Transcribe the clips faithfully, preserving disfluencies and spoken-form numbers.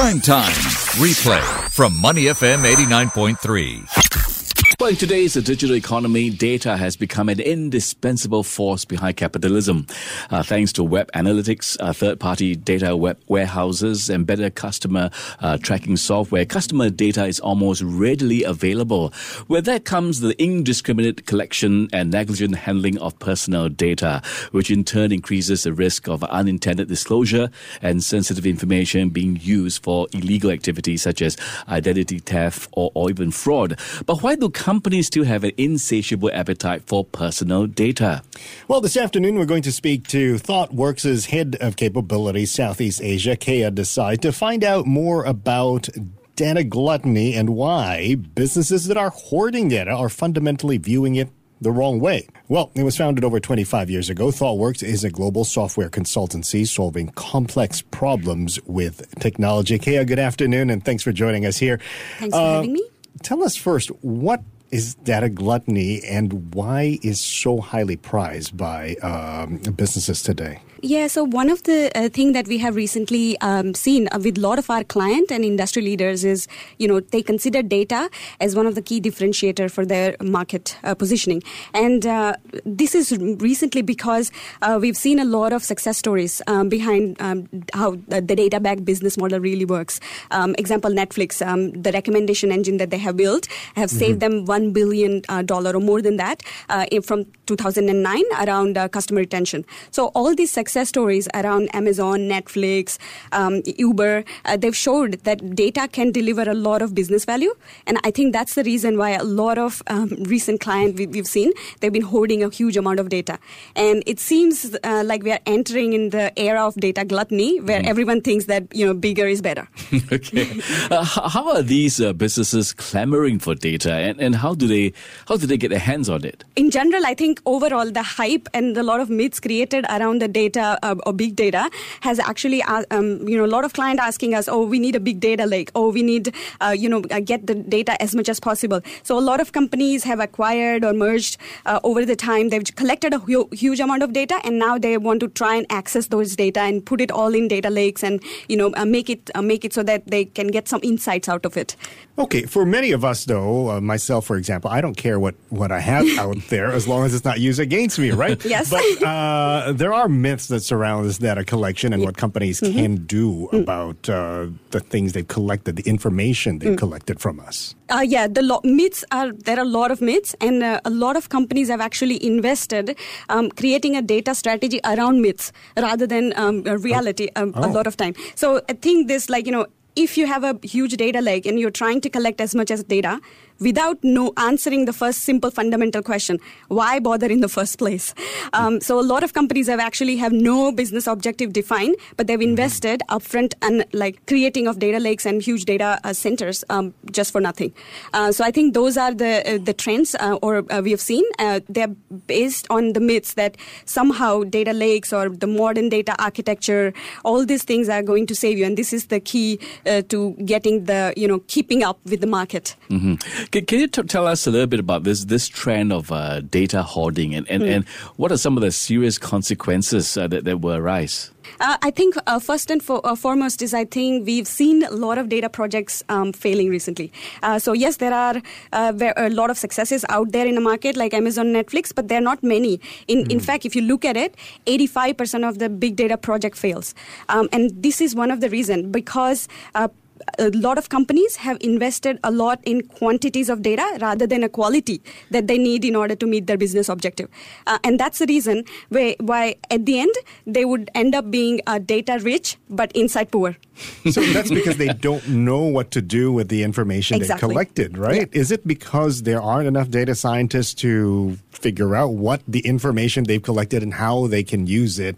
Prime Time. Replay from Money F M eighty-nine point three. Well, in today's digital economy, data has become an indispensable force behind capitalism. Uh, thanks to web analytics, uh, third-party data web warehouses, and better customer uh, tracking software, customer data is almost readily available. With that comes the indiscriminate collection and negligent handling of personal data, which in turn increases the risk of unintended disclosure and sensitive information being used for illegal activities such as identity theft or, or even fraud. But why do companies still have an insatiable appetite for personal data? Well, this afternoon we're going to speak to ThoughtWorks' head of capabilities Southeast Asia, Kea Desai, to find out more about data gluttony and why businesses that are hoarding data are fundamentally viewing it the wrong way. Well, it was founded over twenty-five years ago. ThoughtWorks is a global software consultancy solving complex problems with technology. Kea, good afternoon, and thanks for joining us here. Thanks for uh, having me. Tell us first, what is data gluttony and why is so highly prized by um, businesses today? Yeah, so one of the uh, thing that we have recently um, seen uh, with a lot of our client and industry leaders is, you know, they consider data as one of the key differentiator for their market uh, positioning. And uh, this is recently because uh, we've seen a lot of success stories um, behind um, how the, the data-backed business model really works. Um, example, Netflix, um, the recommendation engine that they have built have mm-hmm. saved them one billion dollars uh, or more than that uh, from two thousand nine around uh, customer retention. So all these success Success stories around Amazon, Netflix, um, Uber, uh, they've showed that data can deliver a lot of business value. And I think that's the reason why a lot of um, recent clients we, we've seen, they've been hoarding a huge amount of data. And it seems uh, like we are entering in the era of data gluttony, where mm. everyone thinks that, you know, bigger is better. Okay. Uh, how are these uh, businesses clamoring for data, and, and how do they how do they get their hands on it? In general, I think overall the hype and a lot of myths created around the data Uh, or big data has actually, uh, um, you know, a lot of clients asking us, oh, we need a big data lake. Oh, we need, uh, you know, uh, get the data as much as possible. So a lot of companies have acquired or merged uh, over the time. They've collected a hu- huge amount of data, and now they want to try and access those data and put it all in data lakes and, you know, uh, make it uh, make it so that they can get some insights out of it. Okay, for many of us, though, uh, myself, for example, I don't care what, what I have out there as long as it's not used against me, right? Yes. But uh, there are myths that surround this data collection and yeah. what companies mm-hmm. can do mm. about uh, the things they've collected, the information they've mm. collected from us. Uh, yeah, the lo- myths are, there are a lot of myths, and uh, a lot of companies have actually invested um, creating a data strategy around myths rather than um, reality um, oh. a lot of time. So I think this, like, you know, if you have a huge data lake and you're trying to collect as much as data without no answering the first simple fundamental question, why bother in the first place? Um, so a lot of companies have actually have no business objective defined, but they've invested upfront and like creating of data lakes and huge data uh, centers um, just for nothing. Uh, so I think those are the uh, the trends uh, or uh, we have seen. Uh, they're based on the myths that somehow data lakes or the modern data architecture, all these things are going to save you. And this is the key uh, to getting the, you know, keeping up with the market. Mm-hmm. Can, can you t- tell us a little bit about this this trend of uh, data hoarding and, and, mm. and what are some of the serious consequences uh, that, that will arise? Uh, I think uh, first and for, uh, foremost is I think we've seen a lot of data projects um, failing recently. Uh, so yes, there are uh, there are a lot of successes out there in the market like Amazon, Netflix, but there are not many. In mm. in fact, if you look at it, eighty-five percent of the big data project fails. Um, and this is one of the reasons because uh, a lot of companies have invested a lot in quantities of data rather than a quality that they need in order to meet their business objective. Uh, and that's the reason why, why at the end they would end up being uh, data rich but insight poor. So that's because they don't know what to do with the information exactly. they've collected, right? Yeah. Is it because there aren't enough data scientists to figure out what the information they've collected and how they can use it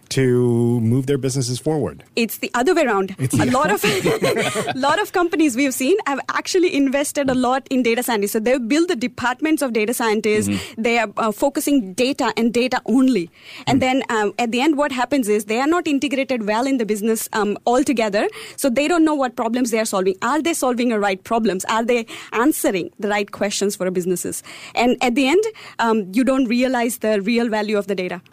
to move their businesses forward? It's the other way around. It's a lot of a lot of companies we've seen have actually invested a lot in data scientists. So they've built the departments of data scientists. Mm-hmm. They are uh, focusing data and data only. And mm-hmm. then um, at the end, what happens is they are not integrated well in the business um, altogether. So they don't know what problems they are solving. Are they solving the right problems? Are they answering the right questions for businesses? And at the end, um, you don't realize the real value of the data.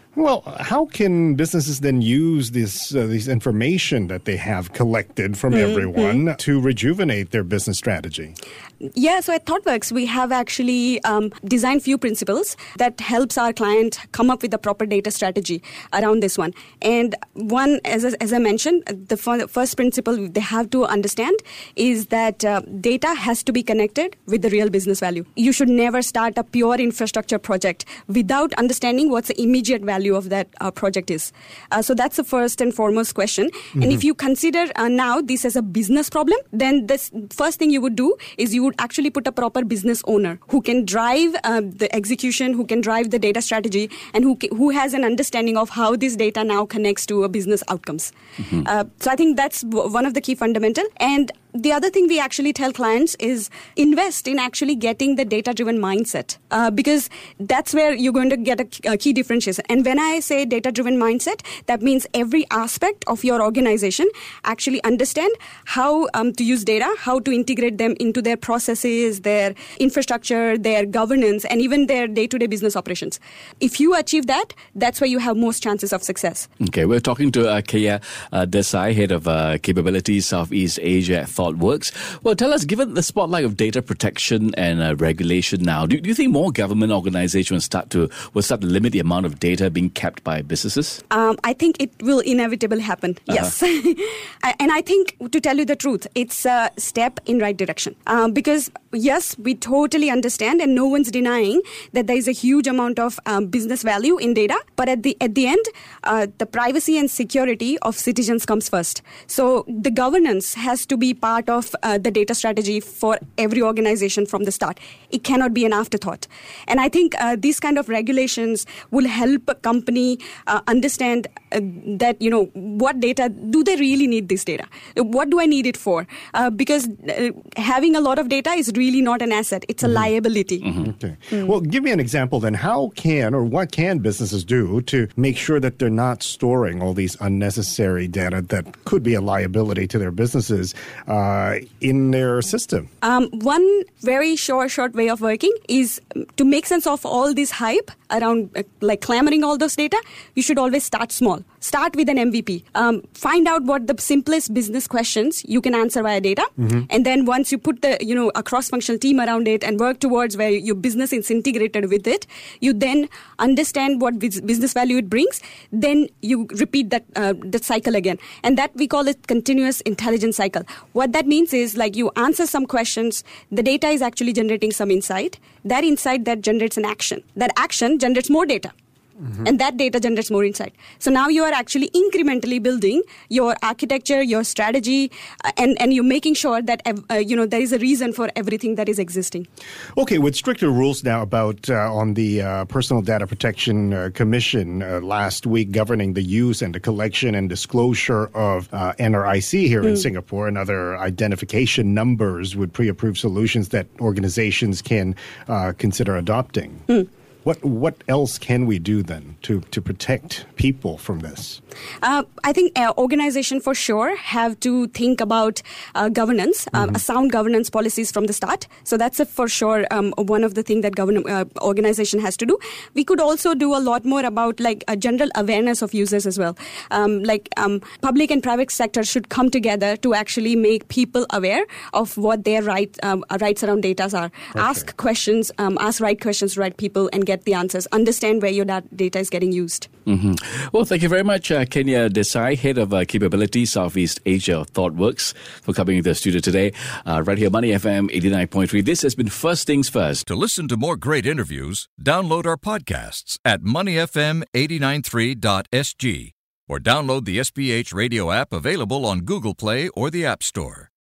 Well, how can businesses then use this uh, this information that they have collected from mm-hmm. everyone to rejuvenate their business strategy? Yeah, so at ThoughtWorks, we have actually um, designed few principles that helps our client come up with a proper data strategy around this one. And one, as, as I mentioned, the f- first principle they have to understand is that uh, data has to be connected with the real business value. You should never start a pure infrastructure project without understanding what's the immediate value of that uh, project is. Uh, so that's the first and foremost question. Mm-hmm. And if you consider uh, now this as a business problem, then this first thing you would do is you would actually put a proper business owner who can drive uh, the execution, who can drive the data strategy, and who ca- who has an understanding of how this data now connects to a business outcomes. Mm-hmm. Uh, so I think that's w- one of the key fundamental. And the other thing we actually tell clients is invest in actually getting the data-driven mindset uh, because that's where you're going to get a, a key differentiation. And when I say data-driven mindset, that means every aspect of your organization actually understand how um, to use data, how to integrate them into their processes, their infrastructure, their governance, and even their day-to-day business operations. If you achieve that, that's where you have most chances of success. Okay, we're talking to uh, Keya uh, Desai, Head of uh, Capabilities Southeast Asia at ThoughtWorks. Well, tell us, given the spotlight of data protection and uh, regulation now, do, do you think more government organizations will start to will start to limit the amount of data being kept by businesses? Um, I think it will inevitably happen. Uh-huh. Yes, and I think, to tell you the truth, it's a step in right direction. Um, because yes, we totally understand, and no one's denying that there is a huge amount of um, business value in data. But at the at the end, uh, the privacy and security of citizens comes first. So the governance has to be part of uh, the data strategy for every organization from the start. It cannot be an afterthought. And I think uh, these kind of regulations will help a company uh, understand uh, that, you know, what data, do they really need this data? What do I need it for? Uh, because uh, having a lot of data is really not an asset. It's a mm-hmm. liability. Mm-hmm. Okay. Mm. Well, give me an example then. How can or what can businesses do to make sure that they're not storing all these unnecessary data that could be a liability to their businesses uh, in their system? Um, one very short, short way of working is to make sense of all this hype around uh, like clamoring all those data. You should always start small. Start with an M V P. Um, find out what the simplest business questions you can answer via data. Mm-hmm. And then once you put the, you know, a cross-functional team around it and work towards where your business is integrated with it, you then understand what business value it brings. Then you repeat that, uh, that cycle again. And that we call it continuous intelligence cycle. What that means is like you answer some questions, the data is actually generating some insight. That insight that generates an action. That action generates more data. Mm-hmm. And that data generates more insight. So now you are actually incrementally building your architecture, your strategy, uh, and, and you're making sure that uh, you know there is a reason for everything that is existing. Okay, with stricter rules now about uh, on the uh, Personal Data Protection uh, Commission uh, last week governing the use and the collection and disclosure of uh, N R I C here mm. in Singapore and other identification numbers with pre-approved solutions that organizations can uh, consider adopting. Mm. What what else can we do then to, to protect people from this? Uh, I think uh, organizations for sure have to think about uh, governance, mm-hmm. um, a sound governance policies from the start. So that's a, for sure um, one of the things that govern, uh, organization has to do. We could also do a lot more about like a general awareness of users as well. Um, like um, public and private sector should come together to actually make people aware of what their right, um, rights around data are. Okay. Ask questions, um, ask right questions to right people and get the answers. Understand where your dat- data is getting used. Mm-hmm. Well, thank you very much, uh, Keya Desai, Head of uh, Capability Southeast Asia of ThoughtWorks, for coming to the studio today. Uh, right here, Money F M eighty-nine point three. This has been First Things First. To listen to more great interviews, download our podcasts at money f m eight nine three dot s g or download the S P H radio app available on Google Play or the App Store.